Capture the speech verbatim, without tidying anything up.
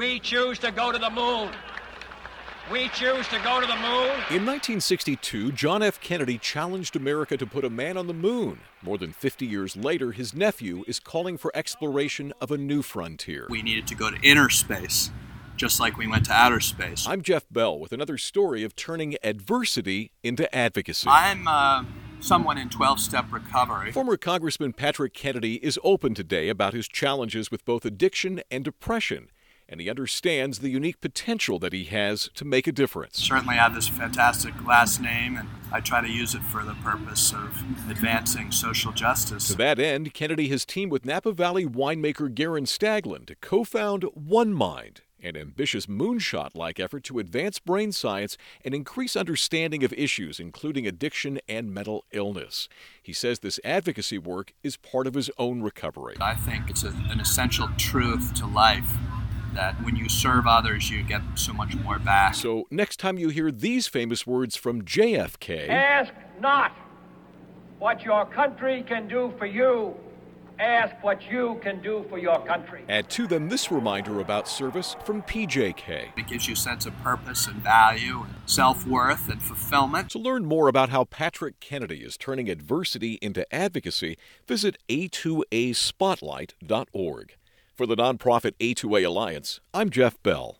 We choose to go to the moon. We choose to go to the moon. In nineteen sixty-two, John F. Kennedy challenged America to put a man on the moon. More than fifty years later, his nephew is calling for exploration of a new frontier. We needed to go to inner space, just like we went to outer space. I'm Jeff Bell with another story of turning adversity into advocacy. I'm uh, someone in twelve-step recovery. Former Congressman Patrick Kennedy is open today about his challenges with both addiction and depression, and he understands the unique potential that he has to make a difference. Certainly I have this fantastic last name, and I try to use it for the purpose of advancing social justice. To that end, Kennedy has teamed with Napa Valley winemaker Garen Staglin to co-found One Mind, an ambitious moonshot-like effort to advance brain science and increase understanding of issues including addiction and mental illness. He says this advocacy work is part of his own recovery. I think it's a, an essential truth to life that when you serve others, you get so much more back. So next time you hear these famous words from J F K, Ask not what your country can do for you. Ask what you can do for your country. Add to them this reminder about service from P J K. It gives you a sense of purpose and value and self-worth and fulfillment. To learn more about how Patrick Kennedy is turning adversity into advocacy, visit A two A spotlight dot org. For the nonprofit A two A Alliance, I'm Jeff Bell.